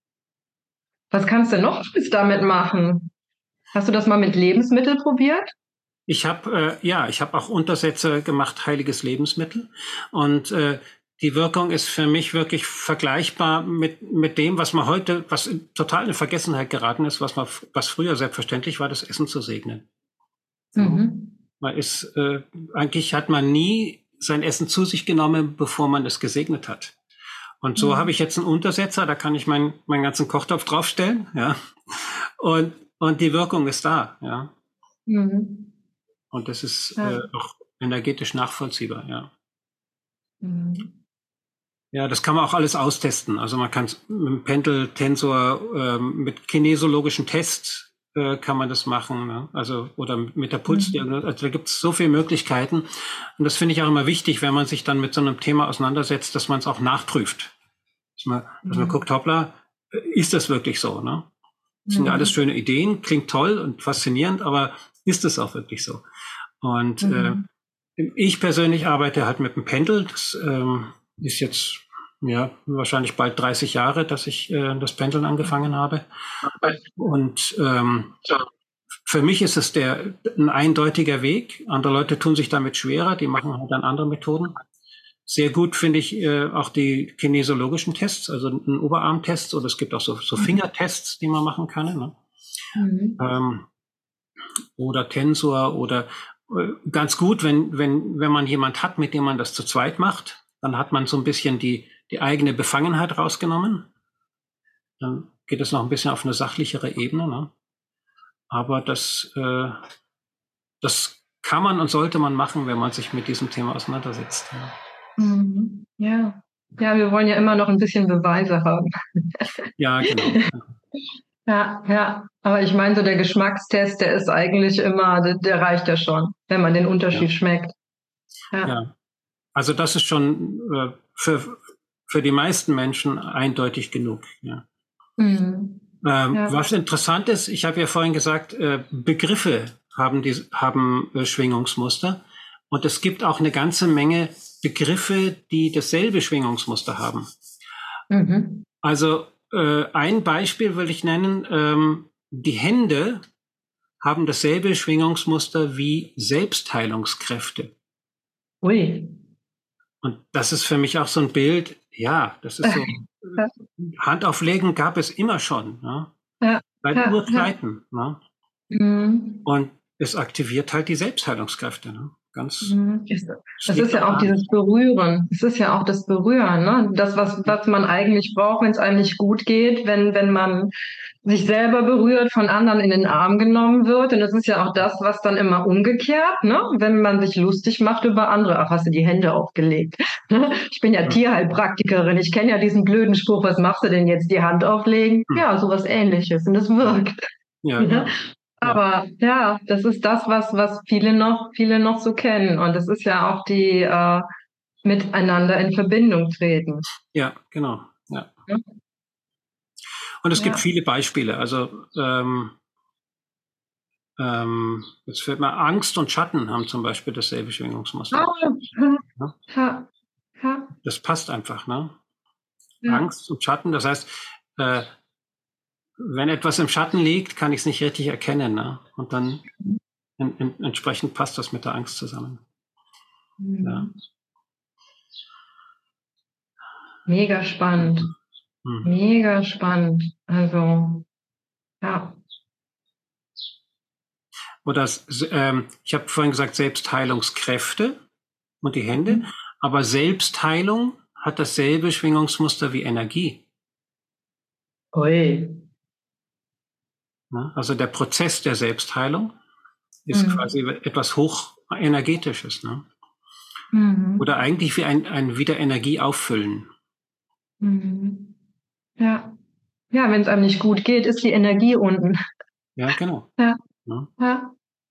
Was kannst du noch damit machen? Hast du das mal mit Lebensmitteln probiert? Ich habe äh, ja, ich habe auch Untersätze gemacht, heiliges Lebensmittel. Und äh, die Wirkung ist für mich wirklich vergleichbar mit, mit dem, was man heute, was total in Vergessenheit geraten ist, was man, was früher selbstverständlich war, das Essen zu segnen. Mhm. Man ist, äh, eigentlich hat man nie sein Essen zu sich genommen, bevor man es gesegnet hat. Und so mhm. habe ich jetzt einen Untersetzer, da kann ich meinen, meinen ganzen Kochtopf draufstellen, ja. Und, und die Wirkung ist da, ja. Mhm. Und das ist ja. äh, auch energetisch nachvollziehbar, ja. Mhm. Ja, das kann man auch alles austesten. Also man kann mit dem Pendel, Tensor, äh, mit kinesiologischen Tests äh, kann man das machen, ne? Also oder mit der Pulsdiagnose. Also da gibt es so viele Möglichkeiten. Und das finde ich auch immer wichtig, wenn man sich dann mit so einem Thema auseinandersetzt, dass man es auch nachprüft. Dass man, dass man guckt, hoppla, ist das wirklich so? Ne? Das sind ja alles schöne Ideen, klingt toll und faszinierend, aber ist es auch wirklich so? Und mhm. äh, ich persönlich arbeite halt mit dem Pendel. Das ähm, ist jetzt ja wahrscheinlich bald dreißig Jahre, dass ich äh, das Pendeln angefangen habe. Und ähm, für mich ist es der ein eindeutiger Weg. Andere Leute tun sich damit schwerer, die machen halt dann andere Methoden. Sehr gut finde ich äh, auch die kinesiologischen Tests, also ein Oberarmtest, oder es gibt auch so, so Fingertests, die man machen kann, ne? Mhm. Ähm, oder Tensor oder äh, ganz gut, wenn wenn wenn man jemand hat, mit dem man das zu zweit macht, dann hat man so ein bisschen die die eigene Befangenheit rausgenommen. Dann geht es noch ein bisschen auf eine sachlichere Ebene, ne? Aber das äh, das kann man und sollte man machen, wenn man sich mit diesem Thema auseinandersetzt. Ja. Mhm. Ja. Ja, wir wollen ja immer noch ein bisschen Beweise haben. Ja, genau. Ja, ja. Aber ich meine, so der Geschmackstest, der ist eigentlich immer, der, der reicht ja schon, wenn man den Unterschied ja. schmeckt. Ja. ja. Also das ist schon äh, für, für die meisten Menschen eindeutig genug. Ja. Mhm. Ähm, ja. Was interessant ist, ich habe ja vorhin gesagt, äh, Begriffe haben, die, haben äh, Schwingungsmuster. Und es gibt auch eine ganze Menge Begriffe, die dasselbe Schwingungsmuster haben. Mhm. Also äh, ein Beispiel will ich nennen, ähm, die Hände haben dasselbe Schwingungsmuster wie Selbstheilungskräfte. Ui. Und das ist für mich auch so ein Bild, ja, das ist so, ja. Handauflegen gab es immer schon, ne? Ja. Seit ja. Urzeiten. Ja. Ne? Mhm. Und es aktiviert halt die Selbstheilungskräfte, ne? Ganz. Das ist ja auch dieses Berühren. Es ist ja auch das Berühren, ne? Das, was, was man eigentlich braucht, wenn es einem nicht gut geht, wenn, wenn man sich selber berührt, von anderen in den Arm genommen wird. Und das ist ja auch das, was dann immer umgekehrt, ne? Wenn man sich lustig macht über andere. Ach, hast du die Hände aufgelegt? Ich bin ja, ja. Tierheilpraktikerin. Ich kenne ja diesen blöden Spruch, was machst du denn jetzt, die Hand auflegen? Hm. Ja, sowas Ähnliches. Und es wirkt. Ja, ja. Aber ja, das ist das, was, was viele noch, viele noch so kennen. Und das ist ja auch die äh, miteinander in Verbindung treten. Ja, genau. Ja. Ja. Und es ja. gibt viele Beispiele. Also ähm, ähm, jetzt fällt mir Angst und Schatten haben zum Beispiel dasselbe Schwingungsmuster. Oh. Ja. Ja. Ja. Das passt einfach, ne? Ja. Angst und Schatten. Das heißt, äh, wenn etwas im Schatten liegt, kann ich es nicht richtig erkennen, ne? Und dann in, in, entsprechend passt das mit der Angst zusammen. Mhm. Ja. Mega spannend. Mhm. Mega spannend. Also, ja. Oder ähm, ich habe vorhin gesagt, Selbstheilungskräfte und die Hände, mhm. aber Selbstheilung hat dasselbe Schwingungsmuster wie Energie. Ui. Also der Prozess der Selbstheilung ist mhm. quasi etwas hochenergetisches, ne? Mhm. Oder eigentlich wie ein, ein wieder Energie auffüllen. Mhm. Ja. Ja, wenn es einem nicht gut geht, ist die Energie unten. Ja, genau. Ja. Ja. Ja.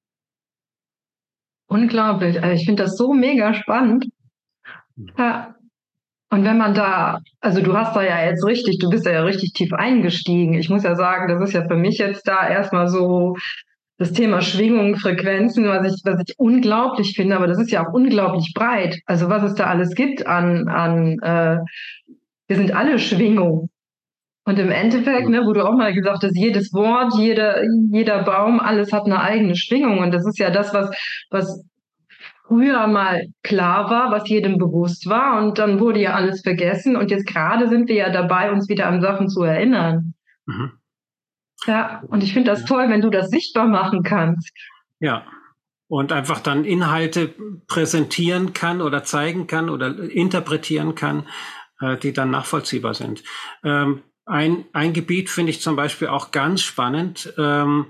Unglaublich. Also ich finde das so mega spannend. Ja. Und wenn man da, also du hast da ja jetzt richtig, du bist da ja richtig tief eingestiegen. Ich muss ja sagen, das ist ja für mich jetzt da erstmal so das Thema Schwingungen, Frequenzen, was ich, was ich unglaublich finde, aber das ist ja auch unglaublich breit. Also was es da alles gibt an, an äh, wir sind alle Schwingung. Und im Endeffekt, ne, wo du auch mal gesagt hast, jedes Wort, jeder, jeder Baum, alles hat eine eigene Schwingung. Und das ist ja das, was, was früher mal klar war, was jedem bewusst war und dann wurde ja alles vergessen und jetzt gerade sind wir ja dabei, uns wieder an Sachen zu erinnern. Mhm. Ja, und ich finde das toll, wenn du das sichtbar machen kannst. Ja, und einfach dann Inhalte präsentieren kann oder zeigen kann oder interpretieren kann, äh, die dann nachvollziehbar sind. Ähm, ein, ein Gebiet finde ich zum Beispiel auch ganz spannend. Ähm,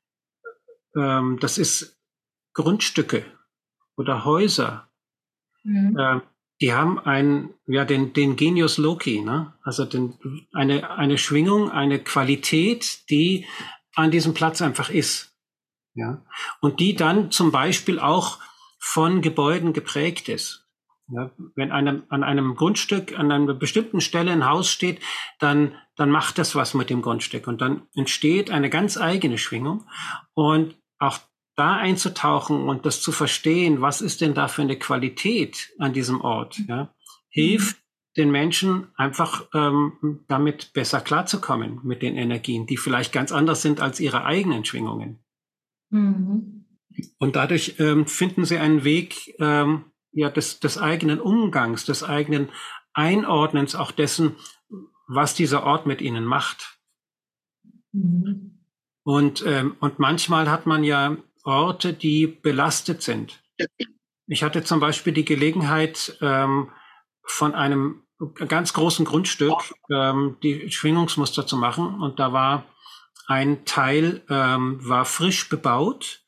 ähm, das ist Grundstücke oder Häuser. Mhm. Äh, die haben einen, ja, den, den Genius Loci, ne? Also den, eine, eine Schwingung, eine Qualität, die an diesem Platz einfach ist. Ja, und die dann zum Beispiel auch von Gebäuden geprägt ist. Ja, wenn einem, an einem Grundstück, an einer bestimmten Stelle ein Haus steht, dann, dann macht das was mit dem Grundstück und dann entsteht eine ganz eigene Schwingung und auch da einzutauchen und das zu verstehen, was ist denn da für eine Qualität an diesem Ort, ja, hilft den Menschen einfach ähm, damit besser klarzukommen mit den Energien, die vielleicht ganz anders sind als ihre eigenen Schwingungen. Mhm. Und dadurch ähm, finden sie einen Weg ähm, ja, des, des eigenen Umgangs, des eigenen Einordnens, auch dessen, was dieser Ort mit ihnen macht. Mhm. Und, ähm, und manchmal hat man ja Orte, die belastet sind. Ich hatte zum Beispiel die Gelegenheit, ähm, von einem ganz großen Grundstück ähm, die Schwingungsmuster zu machen. Und da war ein Teil ähm, war frisch bebaut.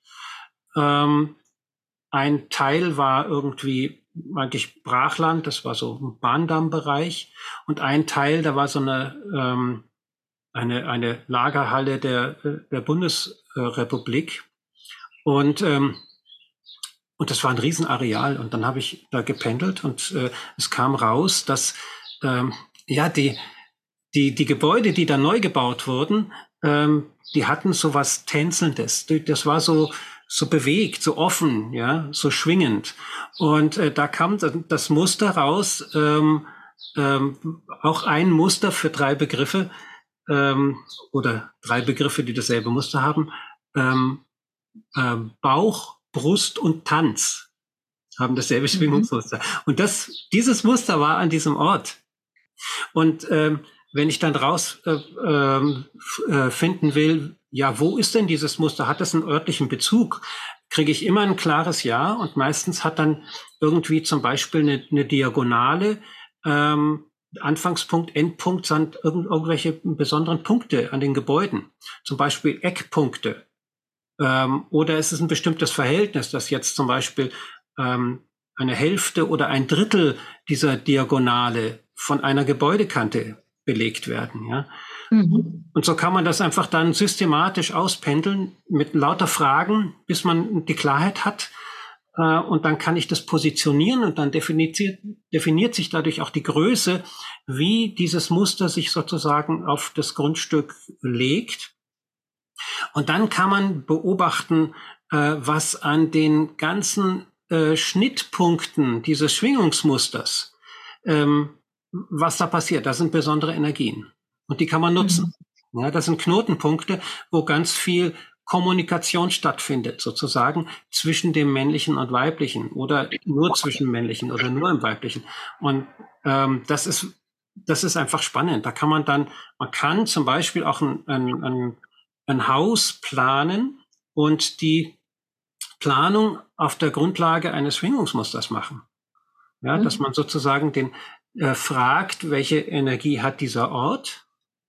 Ähm, Ein Teil war irgendwie eigentlich Brachland, das war so ein Bahndammbereich. Und ein Teil, da war so eine, ähm, eine, eine Lagerhalle der, der Bundesrepublik. Und, ähm, und das war ein Riesenareal. Und dann habe ich da gependelt und äh, es kam raus, dass ähm, ja die, die, die Gebäude, die da neu gebaut wurden, ähm, die hatten so was Tänzelndes. Das war so, so bewegt, so offen, ja, so schwingend. Und äh, da kam das Muster raus, ähm, ähm, auch ein Muster für drei Begriffe ähm, oder drei Begriffe, die dasselbe Muster haben. Ähm, ähm, Bauch, Brust und Tanz haben dasselbe Schwingungsmuster. Und das, dieses Muster war an diesem Ort. Und ähm, wenn ich dann raus äh, äh, finden will, ja, wo ist denn dieses Muster? Hat das einen örtlichen Bezug? Kriege ich immer ein klares Ja und meistens hat dann irgendwie zum Beispiel eine, eine Diagonale, ähm, Anfangspunkt, Endpunkt sind irgend, irgendwelche besonderen Punkte an den Gebäuden, zum Beispiel Eckpunkte. Ähm, oder ist es ein bestimmtes Verhältnis, dass jetzt zum Beispiel ähm, eine Hälfte oder ein Drittel dieser Diagonale von einer Gebäudekante belegt werden, ja. Mhm. Und so kann man das einfach dann systematisch auspendeln mit lauter Fragen, bis man die Klarheit hat. Äh, und dann kann ich das positionieren und dann definiert, definiert sich dadurch auch die Größe, wie dieses Muster sich sozusagen auf das Grundstück legt. Und dann kann man beobachten, äh, was an den ganzen äh, Schnittpunkten dieses Schwingungsmusters, ähm, was da passiert. Das sind besondere Energien. Und die kann man nutzen. Mhm. Ja, das sind Knotenpunkte, wo ganz viel Kommunikation stattfindet, sozusagen zwischen dem Männlichen und Weiblichen oder nur zwischen Männlichen oder nur im Weiblichen. Und ähm, das ist das ist einfach spannend. Da kann man dann, man kann zum Beispiel auch ein, ein, ein ein Haus planen und die Planung auf der Grundlage eines Schwingungsmusters machen. Ja, mhm. Dass man sozusagen den äh, fragt, welche Energie hat dieser Ort.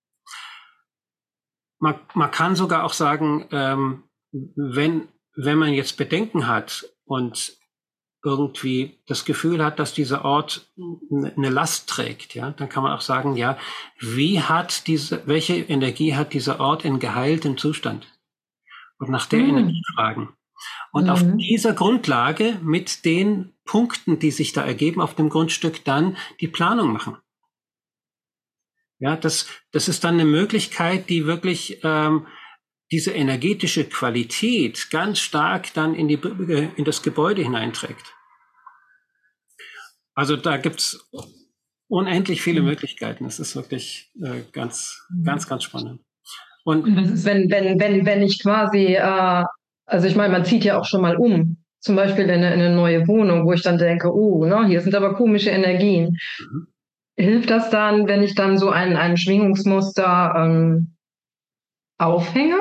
Man, man kann sogar auch sagen, ähm, wenn, wenn man jetzt Bedenken hat und irgendwie das Gefühl hat, dass dieser Ort eine Last trägt, ja, dann kann man auch sagen, ja, wie hat diese, welche Energie hat dieser Ort in geheiltem Zustand? Und nach der mhm. Energie fragen. Und mhm. auf dieser Grundlage mit den Punkten, die sich da ergeben auf dem Grundstück, dann die Planung machen. Ja, das, das ist dann eine Möglichkeit, die wirklich ähm, diese energetische Qualität ganz stark dann in, die, in das Gebäude hineinträgt. Also da gibt's unendlich viele mhm. Möglichkeiten. Das ist wirklich äh, ganz, mhm. ganz, ganz spannend. Und, Und was ist, wenn, wenn, wenn, wenn ich quasi, äh, also ich meine, man zieht ja auch schon mal um. zum Beispiel in eine, in eine neue Wohnung, wo ich dann denke, oh, ne, hier sind aber komische Energien. Mhm. Hilft das dann, wenn ich dann so ein, ein Schwingungsmuster ähm, aufhänge?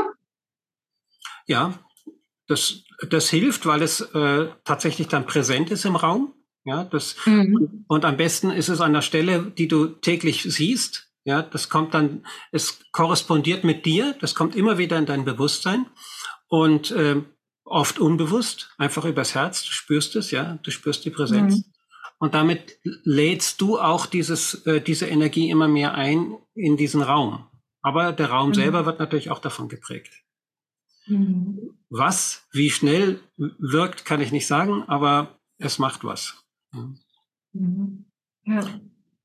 Ja, das, das hilft, weil es äh, tatsächlich dann präsent ist im Raum. Ja, das, mhm. und, und am besten ist es an der Stelle, die du täglich siehst. Ja, das kommt dann, es korrespondiert mit dir, das kommt immer wieder in dein Bewusstsein und äh, oft unbewusst, einfach übers Herz, du spürst es, ja, du spürst die Präsenz. Mhm. Und damit lädst du auch dieses, äh, diese Energie immer mehr ein in diesen Raum. Aber der Raum mhm. selber wird natürlich auch davon geprägt. Mhm. Was, wie schnell wirkt, kann ich nicht sagen, aber es macht was. Mhm. Ja.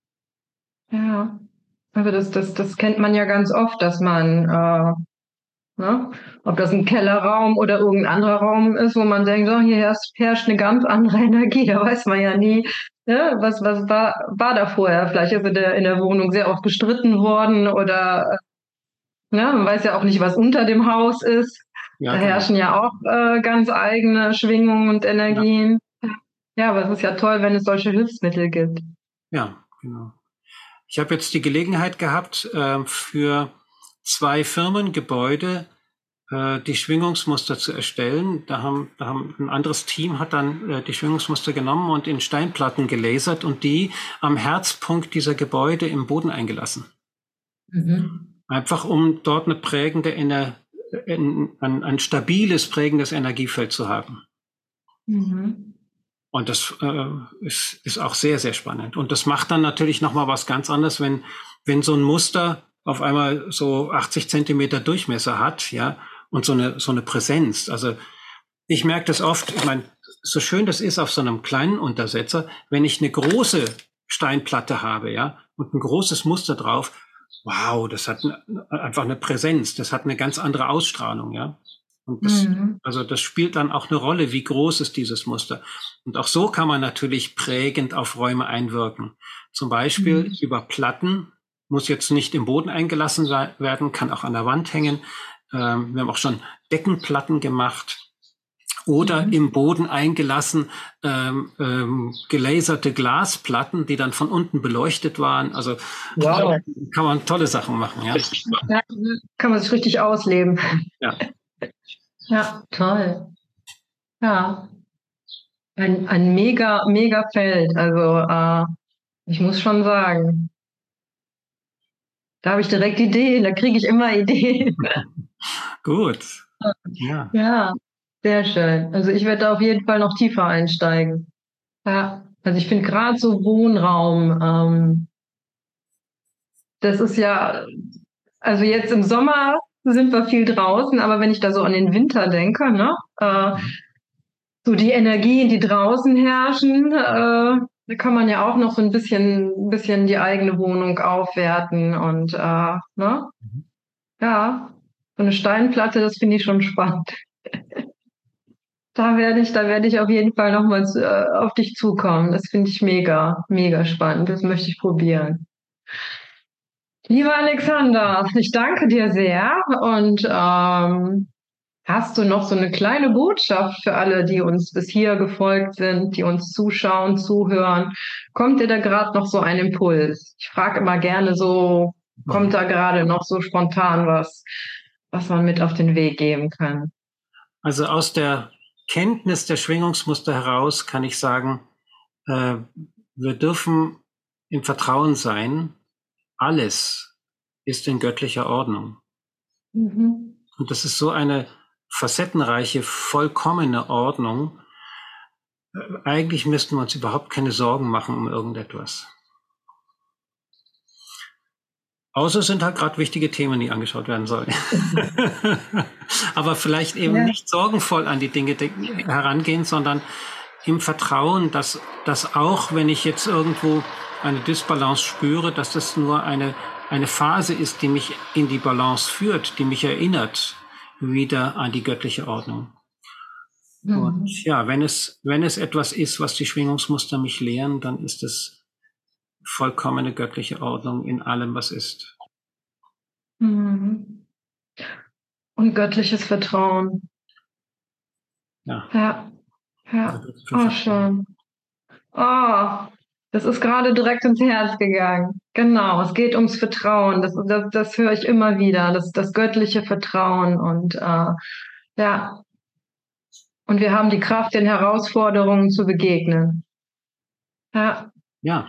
Ja. Also das, das, das kennt man ja ganz oft, dass man, äh, ne, ob das ein Kellerraum oder irgendein anderer Raum ist, wo man denkt, oh, hier herrscht, herrscht eine ganz andere Energie, da weiß man ja nie, ne, was, was war, war da vorher. Vielleicht ist in der, in der Wohnung sehr oft gestritten worden oder ne, man weiß ja auch nicht, was unter dem Haus ist. Ja, da herrschen genau. ja auch äh, ganz eigene Schwingungen und Energien. Ja. ja, aber es ist ja toll, wenn es solche Hilfsmittel gibt. Ja, genau. Ich habe jetzt die Gelegenheit gehabt, äh, für zwei Firmengebäude äh, die Schwingungsmuster zu erstellen. Da haben, da haben ein anderes Team hat dann äh, die Schwingungsmuster genommen und in Steinplatten gelasert und die am Herzpunkt dieser Gebäude im Boden eingelassen. Mhm. Einfach um dort eine prägende, eine, ein, ein, ein stabiles, prägendes Energiefeld zu haben. Mhm. Und das äh, ist, ist auch sehr, sehr spannend. Und das macht dann natürlich nochmal was ganz anderes, wenn, wenn so ein Muster auf einmal so achtzig Zentimeter Durchmesser hat, ja, und so eine, so eine Präsenz. Also ich merke das oft, ich meine, so schön das ist auf so einem kleinen Untersetzer, wenn ich eine große Steinplatte habe, ja, und ein großes Muster drauf, wow, das hat eine, einfach eine Präsenz, das hat eine ganz andere Ausstrahlung, ja. Und das, mhm. also das spielt dann auch eine Rolle, wie groß ist dieses Muster. Und auch so kann man natürlich prägend auf Räume einwirken. Zum Beispiel mhm. über Platten, muss jetzt nicht im Boden eingelassen werden, kann auch an der Wand hängen. Ähm, wir haben auch schon Deckenplatten gemacht. Oder mhm. im Boden eingelassen ähm, ähm, gelaserte Glasplatten, die dann von unten beleuchtet waren. Also wow. kann man tolle Sachen machen. Ja, ja kann man sich richtig ausleben. Ja. Ja, toll. Ja. Ein, ein mega, mega Feld. Also äh, ich muss schon sagen, da habe ich direkt Ideen, da kriege ich immer Ideen. Gut. Ja. Ja, sehr schön. Also ich werde da auf jeden Fall noch tiefer einsteigen. Ja, also ich finde gerade so Wohnraum, ähm, das ist ja, also jetzt im Sommer sind wir viel draußen, aber wenn ich da so an den Winter denke, ne, äh, so die Energien, die draußen herrschen, äh, da kann man ja auch noch so ein bisschen, ein bisschen die eigene Wohnung aufwerten und äh, ne, ja, so eine Steinplatte, das finde ich schon spannend. Da werde ich, da werde ich auf jeden Fall nochmal äh, auf dich zukommen. Das finde ich mega, mega spannend. Das möchte ich probieren. Lieber Alexander, ich danke dir sehr und ähm, hast du noch so eine kleine Botschaft für alle, die uns bis hier gefolgt sind, die uns zuschauen, zuhören? Kommt dir da gerade noch so ein Impuls? Ich frage immer gerne so, kommt da gerade noch so spontan was, was man mit auf den Weg geben kann? Also aus der Kenntnis der Schwingungsmuster heraus kann ich sagen, äh, wir dürfen im Vertrauen sein, alles ist in göttlicher Ordnung. Mhm. Und das ist so eine facettenreiche, vollkommene Ordnung. Eigentlich müssten wir uns überhaupt keine Sorgen machen um irgendetwas. Außer es sind halt gerade wichtige Themen, die angeschaut werden sollen. Aber vielleicht eben ja. nicht sorgenvoll an die Dinge herangehen, sondern im Vertrauen, dass, dass auch, wenn ich jetzt irgendwo eine Disbalance spüre, dass das nur eine, eine Phase ist, die mich in die Balance führt, die mich erinnert wieder an die göttliche Ordnung. Mhm. Und ja, wenn es, wenn es etwas ist, was die Schwingungsmuster mich lehren, dann ist es vollkommene göttliche Ordnung in allem, was ist. Mhm. Und göttliches Vertrauen. Ja. Ja. Ja, oh, schön. Oh, das ist gerade direkt ins Herz gegangen. Genau, es geht ums Vertrauen. Das, das, das höre ich immer wieder, das, das göttliche Vertrauen. Und äh, ja, und wir haben die Kraft, den Herausforderungen zu begegnen. Ja. Ja.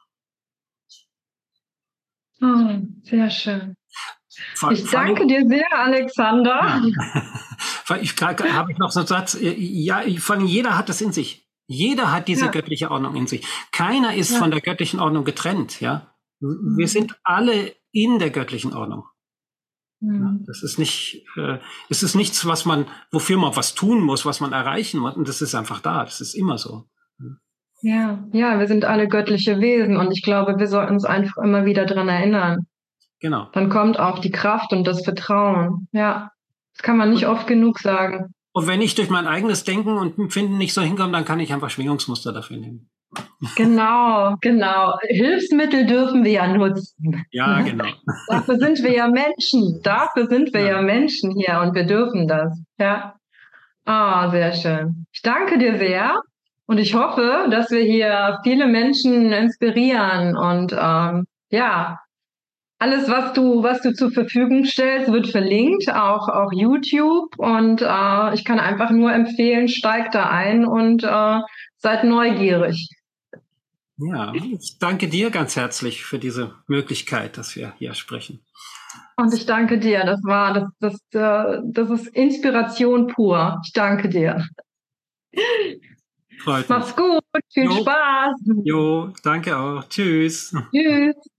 Oh, sehr schön. Ich danke dir sehr, Alexander. Ja. Ich habe noch so einen Satz. Ja, vor allem jeder hat das in sich. Jeder hat diese ja. göttliche Ordnung in sich. Keiner ist ja. von der göttlichen Ordnung getrennt. Ja, mhm. Wir sind alle in der göttlichen Ordnung. Mhm. Ja, das ist nicht, äh, es ist nichts, was man, wofür man was tun muss, was man erreichen muss. Und das ist einfach da. Das ist immer so. Ja, ja, wir sind alle göttliche Wesen und ich glaube, wir sollten uns einfach immer wieder dran erinnern. Genau. Dann kommt auch die Kraft und das Vertrauen. Ja, das kann man nicht und, oft genug sagen. Und wenn ich durch mein eigenes Denken und Empfinden nicht so hinkomme, dann kann ich einfach Schwingungsmuster dafür nehmen. Genau, genau. Hilfsmittel dürfen wir ja nutzen. Ja, genau. Dafür sind wir ja Menschen. Dafür sind wir ja, ja Menschen hier und wir dürfen das. Ja. Ah, sehr schön. Ich danke dir sehr und ich hoffe, dass wir hier viele Menschen inspirieren und ähm, ja, alles, was du, was du zur Verfügung stellst, wird verlinkt, auch, auch YouTube. Und äh, ich kann einfach nur empfehlen, steigt da ein und äh, seid neugierig. Ja, ich danke dir ganz herzlich für diese Möglichkeit, dass wir hier sprechen. Und ich danke dir. Das war, das, das, äh, das ist Inspiration pur. Ich danke dir. Freut mich. Mach's gut. Viel jo. Spaß. Jo, danke auch. Tschüss. Tschüss.